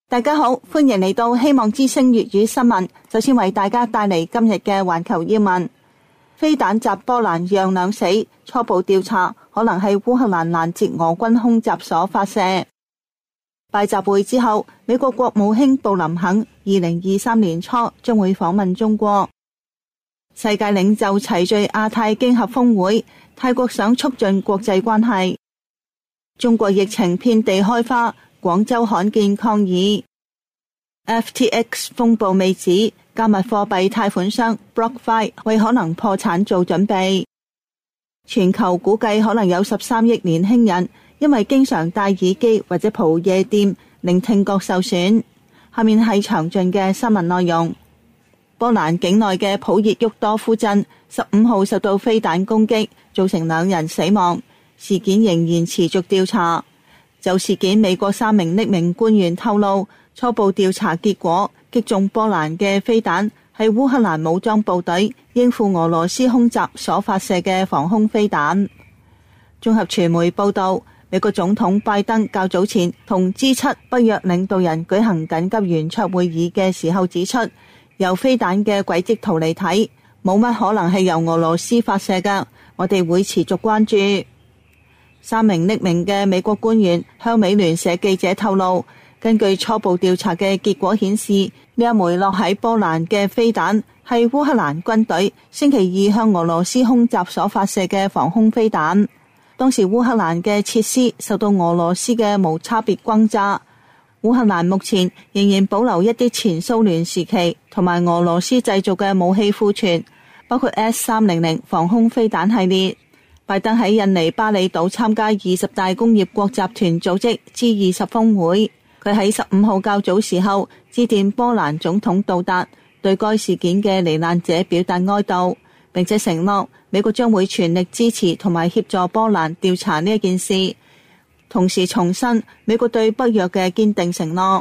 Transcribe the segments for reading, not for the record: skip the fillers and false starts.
大家好，歡迎嚟到希望之聲粵語新聞。首先為大家帶嚟今日嘅環球要聞。飛彈襲波蘭釀兩死，初步調查可能係烏克蘭攔截俄軍空襲所發射。拜習會之後，美國國務卿布林肯2023年初將會訪問中國。世界領袖齊聚亞太經合峰會，泰國想促進國際關係。中國疫情遍地開花，廣州罕見抗議。FTX 風暴未止，加密貨幣貸款商 BlockFi 為可能破產做準備。全球估計可能有13億年輕人因為經常戴耳機或者蒲夜店，令聽覺受損。下面係詳盡嘅新聞內容。波蘭境內嘅普熱沃多夫鎮15號受到飛彈攻擊，造成2人死亡。事件仍然持續調查。就事件，美國3名匿名官員透露，初步調查結果，擊中波蘭嘅飛彈係烏克蘭武裝部隊應付俄羅斯空襲所發射嘅防空飛彈。綜合傳媒報道，美國總統拜登較早前同 G7 北約領導人舉行緊急圓桌會議嘅時候指出，由飛彈嘅軌跡圖嚟睇，冇乜可能係由俄羅斯發射㗎，我哋會持續關注。3名匿名嘅美國官員向美聯社記者透露，根據初步調查嘅結果顯示，呢一枚落喺波蘭嘅飛彈係烏克蘭軍隊星期2向俄羅斯空襲所發射嘅防空飛彈。當時烏克蘭嘅設施受到俄羅斯嘅無差別轟炸。烏克蘭目前仍然保留一啲前蘇聯時期同埋俄羅斯製造嘅武器庫存，包括 S300 防空飛彈系列。拜登喺印尼巴厘島參加20大工業國集團組織 G20 峰會，佢喺15號較早時候致電波蘭總統杜達，對該事件嘅罹難者表達哀悼，並且承諾美國將會全力支持同埋協助波蘭調查呢一件事，同時重申美國對北約嘅堅定承諾。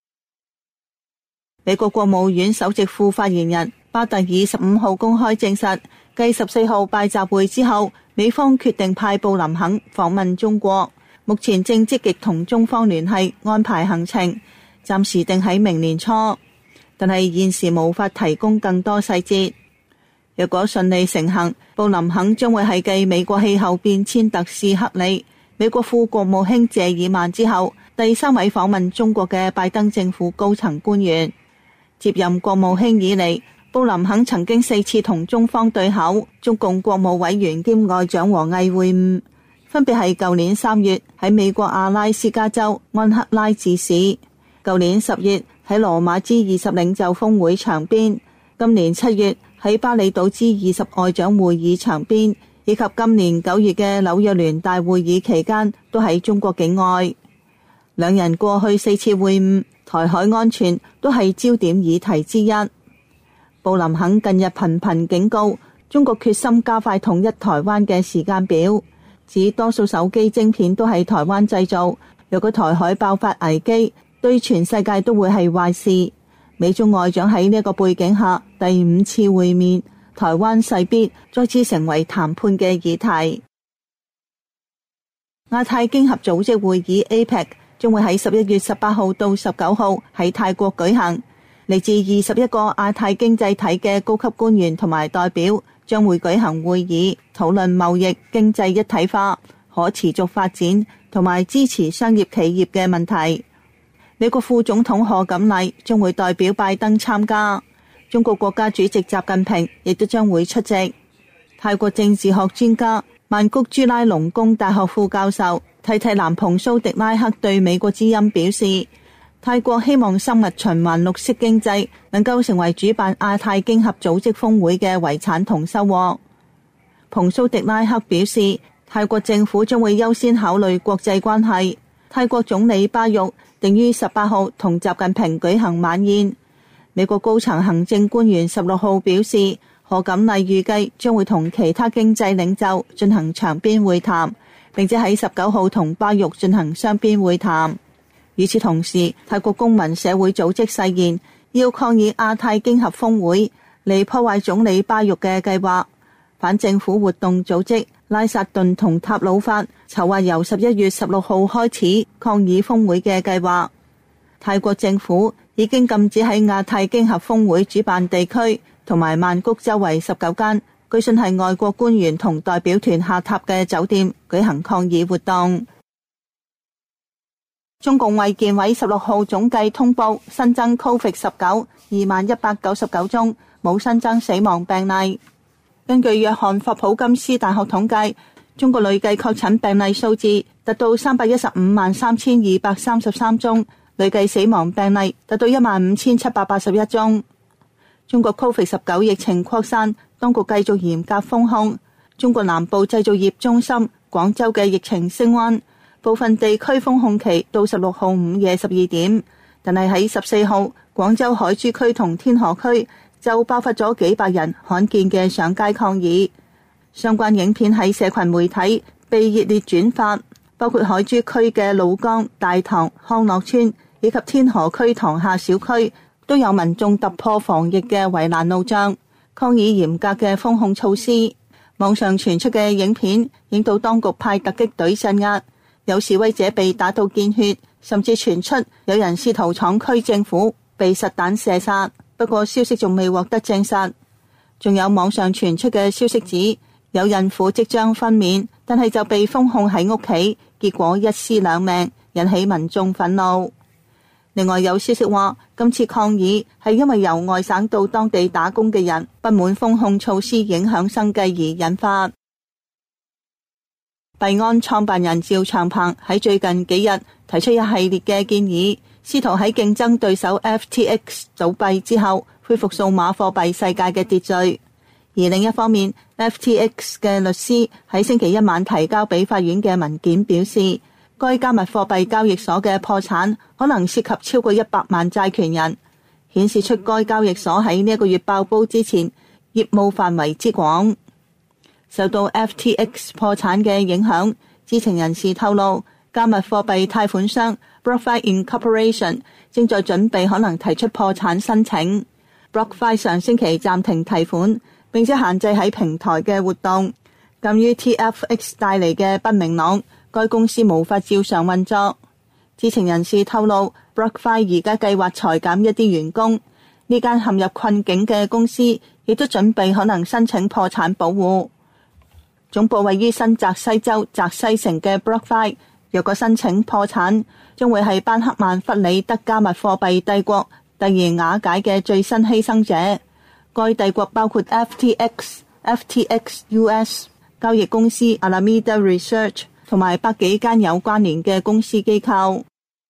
美國國務院首席副發言人巴特爾15號公開證實，繼14號拜習會之後，美方決定派布林肯訪問中國，目前正積極同中方聯繫安排行程，暫時定喺明年初，但係現時無法提供更多細節。若果順利成行，布林肯將會係繼美國氣候變遷特使克里、美國副國務卿謝爾曼之後，第3位訪問中國嘅拜登政府高層官員。接任國務卿以嚟，布林肯曾經4次同中方對口，中共國務委員兼外長王毅會晤，分別係舊年3月喺美國阿拉斯加州安克拉治市，舊年10月喺羅馬 G20 領袖峰會場邊，今年7月喺巴厘島 G20 外長會議場邊，以及今年9月嘅紐約聯大會議期間都喺中國境外。兩人過去4次會晤，台海安全都係焦點議題之一。布林肯近日頻頻警告中國決心加快統一台灣嘅時間表，指多數手機晶片都係台灣製造，若果台海爆發危機，對全世界都會係壞事。美中外長喺呢個背景下第5次會面，台灣勢必再次成為談判嘅議題。亞太經合組織會議 APEC 將會喺11月18號到19號喺泰國舉行。嚟自21個亞太經濟體嘅高級官員同埋代表將會舉行會議，討論貿易、經濟一體化、可持續發展同埋支持商業企業嘅問題。美國副總統賀錦麗將會代表拜登參加，中國國家主席習近平亦都將會出席。泰國政治學專家曼谷朱拉隆功大學副教授提提南蓬蘇迪拉克對美國之音表示，泰國希望生物循環綠色經濟能夠成為主辦亞太經合組織峰會嘅遺產同收穫。蓬蘇迪拉克表示，泰國政府將會優先考慮國際關係。泰國總理巴育定於18號同習近平舉行晚宴。美國高層行政官員16號表示，賀錦麗預計將會同其他經濟領袖進行場邊會談，並且喺19號同巴育進行雙邊會談。與此同時，泰國公民社會組織誓言要抗議亞太經合峰會嚟破壞總理巴育嘅計劃。反政府活動組織拉薩頓同塔魯法籌劃由11月16號開始抗議峰會嘅計劃。 泰國政府已經禁止喺亞太經合峰會主辦地區同埋曼谷周圍19間據信係外國官員同代表團下榻嘅酒店舉行抗議活動。中共衛健委16號總計通報新增 COVID-19 2199宗，冇新增死亡病例。根據約翰霍普金斯大學統計，中國累計確診病例數字達到3153233宗，累計死亡病例達到15781宗。中國 COVID-19 疫情擴散，當局繼續嚴格封控。中國南部製造業中心廣州嘅疫情升溫，部分地區封控期到16號午夜12點，但係喺14號廣州海珠區同天河區就爆發咗幾百人罕見嘅上街抗議。相關影片喺社群媒體被熱烈轉發，包括海珠區嘅鷺江、大塘、康樂村以及天河區塘廈小區都有民眾突破防疫嘅圍欄路障，抗議嚴格嘅封控措施。網上傳出嘅影片影到當局派突擊隊鎮壓，有示威者被打到見血，甚至傳出有人試圖闖區政府被實彈射殺，不過消息仲未獲得證實。仲有網上傳出嘅消息指，有孕婦即將分娩，但係就被封控喺屋企，結果一屍兩命，引起民眾憤怒。另外有消息話，今次抗議係因為由外省到當地打工嘅人不滿封控措施影響生計而引發。幣安創辦人趙長鵬喺最近幾日提出一系列嘅建議，試圖喺競爭對手 FTX 倒閉之後恢復數碼貨幣世界嘅秩序。而另一方面， FTX 嘅律師喺星期一晚提交俾法院嘅文件表示，該加密貨幣交易所嘅破產可能涉及超過100萬債權人，顯示出該交易所喺呢個月爆煲之前業務範圍之廣。受到 FTX 破產嘅影響，知情人士透露，加密貨幣貸款商 BlockFi Incorporation 正在準備可能提出破產申請。BlockFi 上星期暫停提款，並且限制喺平台嘅活動。鑒於 TFX 帶嚟嘅不明朗，該公司無法照常運作。知情人士透露， BlockFi 而家計劃裁減一啲員工。呢間陷入困境嘅公司亦都準備可能申請破產保護。總部位於新澤西州澤西城嘅 BlockFi， 若果申請破產，將會係班克曼弗里德加密貨幣帝國突然瓦解嘅最新犧牲者。該帝國包括 FTX、FTX US 交易公司 Alameda Research 同埋百幾間有關聯嘅公司機構。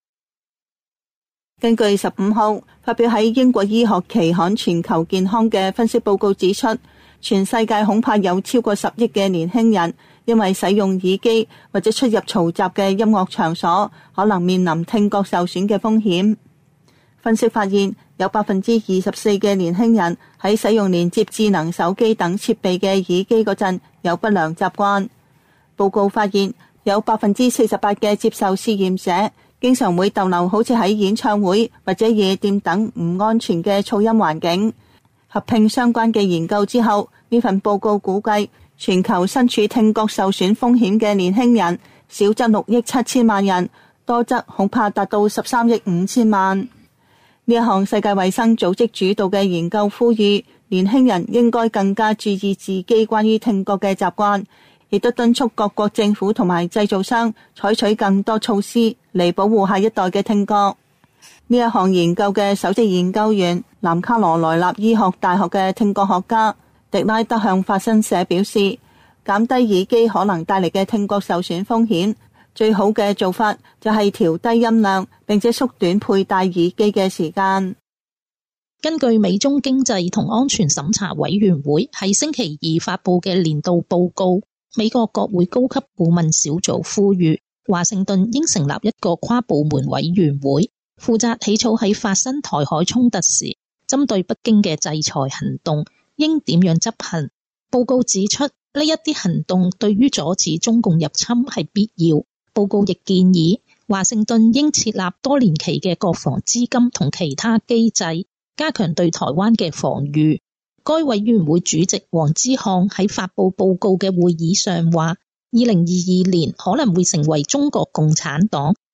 根據15號發表喺英國醫學期刊全球健康嘅分析報告指出，全世界恐怕有超過10億嘅年輕人因為使用耳機或者出入嘈雜嘅音樂場所，可能面臨聽覺受損嘅風險。分析發現，有24%嘅年輕人喺使用連接智能手機等設備嘅耳機嗰陣有不良習慣。報告發現，有48%嘅接受試驗者經常會逗留好似喺演唱會或者夜店等唔安全嘅噪音環境。合併相關嘅研究之後，呢份報告估計全球身處聽覺受損風險嘅年輕人少則6億7千萬人，多則恐怕達到13億5千萬。呢一項世界衛生組織主導嘅研究呼籲年輕人應該更加注意自己關於聽覺嘅習慣，亦都敦促各國政府同埋製造商採取更多措施嚟保護下一代嘅聽覺。呢一項研究嘅首席研究員南卡羅來納醫學大學嘅聽覺學家迪拉德向法新社表示，減低耳機可能帶嚟嘅聽覺受損風險，最好嘅做法就係調低音量，並且縮短佩戴耳機嘅時間。 根據美中經濟同安全審查委員會喺星期二發佈嘅年度報告，美國國會高級顧問小組呼籲華盛頓應成立一個跨部門委員會，負責起草喺發生台海衝突時針對北京嘅制裁行動應點樣執行。報告指出，呢一啲行動對於阻止中共入侵係必要。報告亦建議華盛頓應設立多年期嘅國防資金同其他機制，加強對台灣嘅防禦。該委員會主席黃之漢喺發佈報告嘅會議上話，2022年可能會成為中國共產黨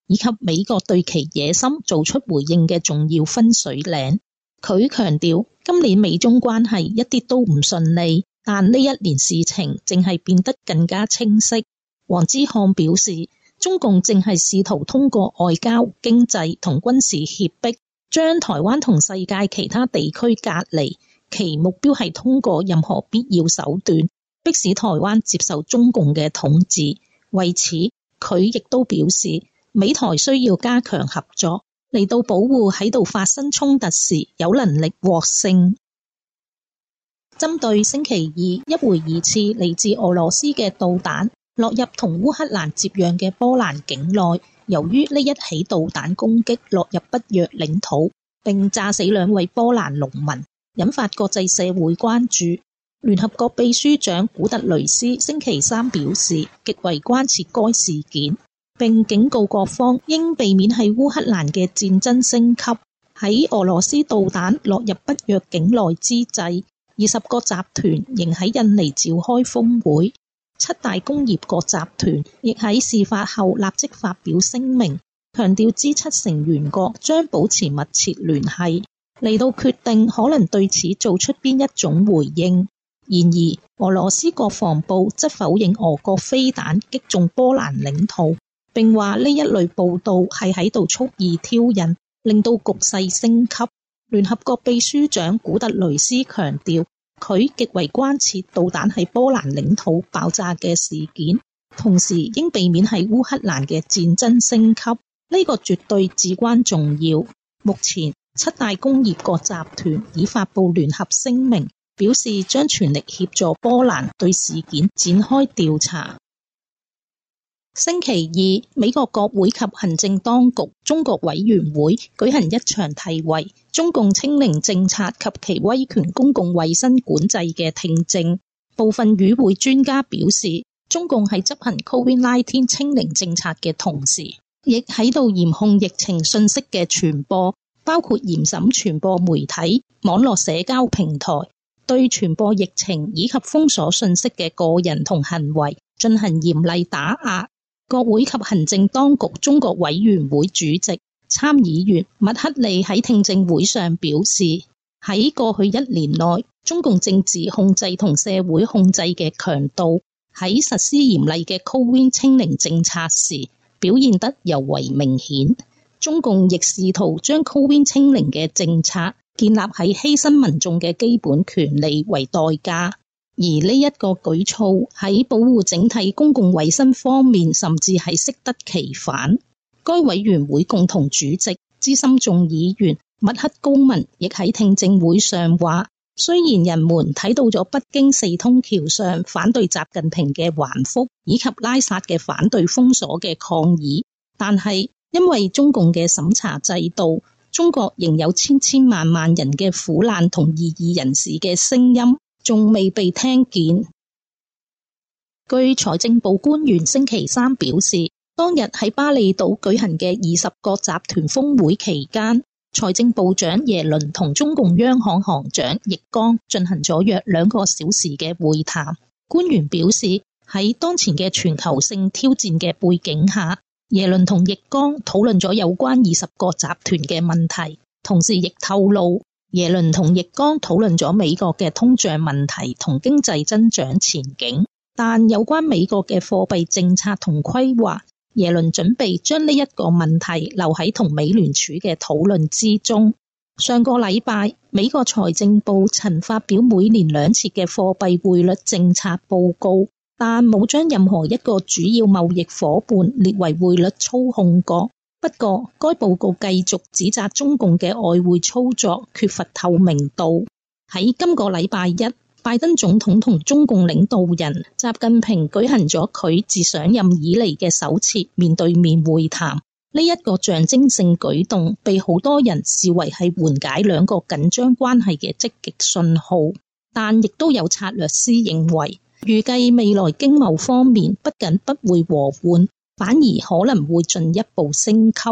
以及美國對其野心做出回應嘅重要分水嶺。佢強調，今年美中關係一啲都唔順利，但呢一年事情正係變得更加清晰。黃之漢表示，中共正係試圖通過外交、經濟同軍事脅迫，將台灣同世界其他地區隔離，其目標係通過任何必要手段，迫使台灣接受中共嘅統治。為此，佢亦都表示，美台需要加強合作，嚟到保護喺度發生衝突時有能力獲勝。針對星期二一回二次嚟自俄羅斯嘅導彈落入同烏克蘭接壤嘅波蘭境內，由於呢一起導彈攻擊落入北約領土，並炸死2位波蘭農民，引發國際社會關注。聯合國秘書長古特雷斯星期三表示，極為關切該事件，並警告各方應避免喺烏克蘭嘅戰爭升級。喺俄羅斯導彈落入北約境內之際，20個集團仍喺印尼召開峰會。7大工業國集團亦喺事發後立即發表聲明，強調 G7 成員國將保持密切聯繫，嚟到決定可能對此做出邊一種回應。然而，俄羅斯國防部則否認俄國飛彈擊中波蘭領土，並話呢一類報道係喺度蓄意挑釁，令到局勢升級。聯合國秘書長古特雷斯強調，佢極為關切導彈喺波蘭領土爆炸嘅事件，同時應避免喺烏克蘭嘅戰爭升級，呢個絕對至關重要。目前7大工業國集團已發布聯合聲明，表示將全力協助波蘭對事件展開調查。星期二，美國國會及行政當局中國委員會舉行一場題為中共清零政策及其威權公共衛生管制嘅聽證。部分與會專家表示，中共喺執行 COVID-19 清零政策嘅同時，亦喺度嚴控疫情信息嘅傳播，包括嚴審傳播媒體、網絡社交平台，對傳播疫情以及封鎖信息嘅個人同行為進行嚴厲打壓。國會及行政當局中國委員會主席參議員麥克利喺聽證會上表示，喺過去1年內，中共政治控制同社會控制嘅強度喺實施嚴厲嘅 COVID 清零政策時表現得尤為明顯。中共亦試圖將 COVID 清零嘅政策建立喺犧牲民眾嘅基本權利為代價。而呢一個舉措喺保護整體公共衛生方面，甚至係適得其反。該委員會共同主席資深眾議員麥克高文亦喺聽證會上話，雖然人們睇到咗北京4通橋上反對習近平嘅橫幅，以及拉薩嘅反對封鎖嘅抗議，但係因為中共嘅審查制度，中國仍有千千萬萬人嘅苦難同異議人士嘅聲音仲未被聽見。據財政部官員星期三表示，當日喺巴厘島舉行嘅20個集團峰會期間，財政部長耶倫同中共央行行長易綱進行咗約2個小時嘅會談。官員表示，喺當前嘅全球性挑戰嘅背景下，耶倫同易綱討論咗有關20個集團嘅問題，同時亦透露，耶倫同易綱討論咗美國嘅通脹問題同經濟增長前景，但有關美國嘅貨幣政策同規劃，耶倫準備將呢一個問題留喺同美聯儲嘅討論之中。上個禮拜，美國財政部曾發表每年2次嘅貨幣匯率政策報告，但冇將任何一個主要貿易夥伴列為匯率操控國。不過，該報告繼續指責中共嘅外匯操作缺乏透明度。喺今個禮拜一，拜登總統同中共領導人習近平舉行咗佢自上任以嚟嘅首次面對面會談。呢一個象徵性舉動被好多人視為係緩解兩個緊張關係嘅積極信號，但亦都有策略師認為，預計未來經貿方面不僅不會和緩，反而可能會進一步升級。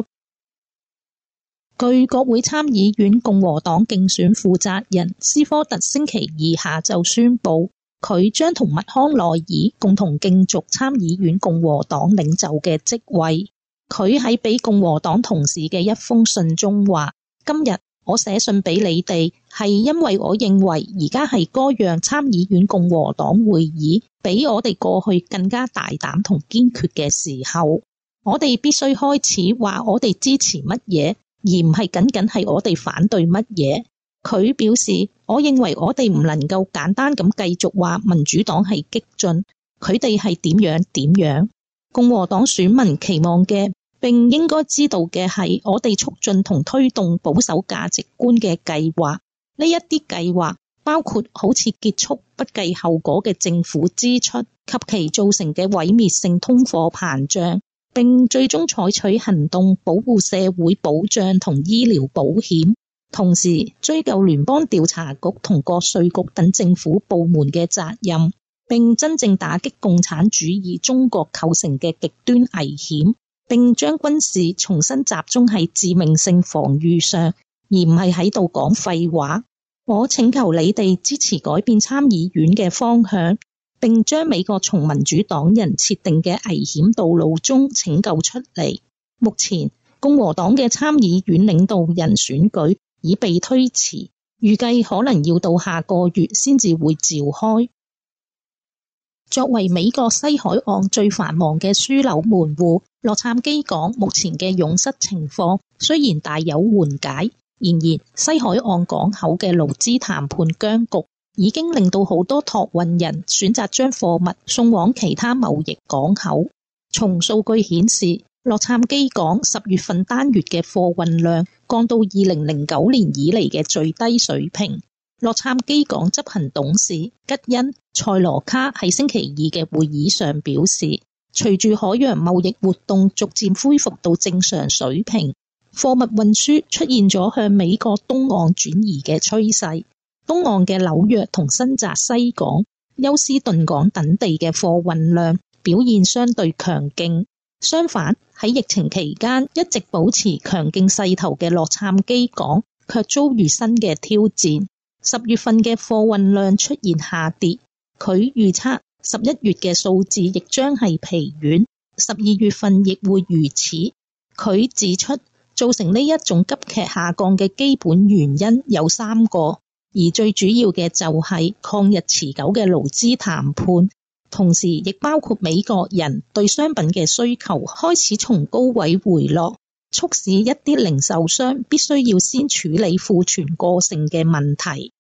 據國會參議院共和黨競選負責人斯科特星期二下晝宣布，佢將同麥康奈爾共同競逐參議院共和黨領袖嘅職位。 佢喺俾共和黨同事嘅一封信中話：今日我寫信俾你哋，係因為我認為而家係該讓參議院共和黨會議比我哋過去更加大膽同堅決嘅時候。我哋必須開始話我哋支持乜嘢，而唔係僅僅係我哋反對乜嘢。佢表示，我認為我哋唔能夠簡單咁繼續話民主黨係激進，佢哋係點樣。共和黨選民期望嘅並應該知道嘅係，我哋促進同推動保守價值觀嘅計劃。呢一啲計劃包括好似結束不計後果嘅政府支出及其造成嘅毀滅性通貨膨脹，並最終採取行動保護社會保障同醫療保險，同時追究聯邦調查局同各稅局等政府部門嘅責任，並真正打擊共產主義中國構成嘅極端危險，並將軍事重新集中喺致命性防禦上，而唔係喺度講廢話。我請求你哋支持改變參議院嘅方向，並將美國從民主黨人設定嘅危險道路中拯救出嚟。目前共和黨嘅參議院領導人選舉已被推遲，預計可能要到下個月先至會召開。作為美國西海岸最繁忙嘅樞紐門戶，洛杉磯港目前嘅擁塞情況雖然大有緩解，然而西海岸港口嘅勞資談判僵局已經令到好多託運人選擇將貨物送往其他貿易港口。從數據顯示，洛杉磯港10月份單月嘅貨運量降到2009年以嚟嘅最低水平。洛杉磯港執行董事吉恩·塞羅卡喺星期二嘅會議上表示，隨住海洋貿易活動逐漸恢復到正常水平，貨物運輸出現咗向美國東岸轉移嘅趨勢。東岸嘅紐約同新澤西港、休斯頓港等地嘅貨運量表現相對強勁。相反，喺疫情期間一直保持強勁勢頭嘅洛杉磯港卻遭遇新嘅挑戰。10月份嘅貨運量出現下跌，佢預測11月嘅數字亦將係疲軟，12月份亦會如此。佢指出，造成呢一種急劇下降嘅基本原因有3個，而最主要嘅就係曠日持久嘅勞資談判，同時亦包括美國人對商品嘅需求開始從高位回落，促使一啲零售商必須要先處理庫存過剩嘅問題。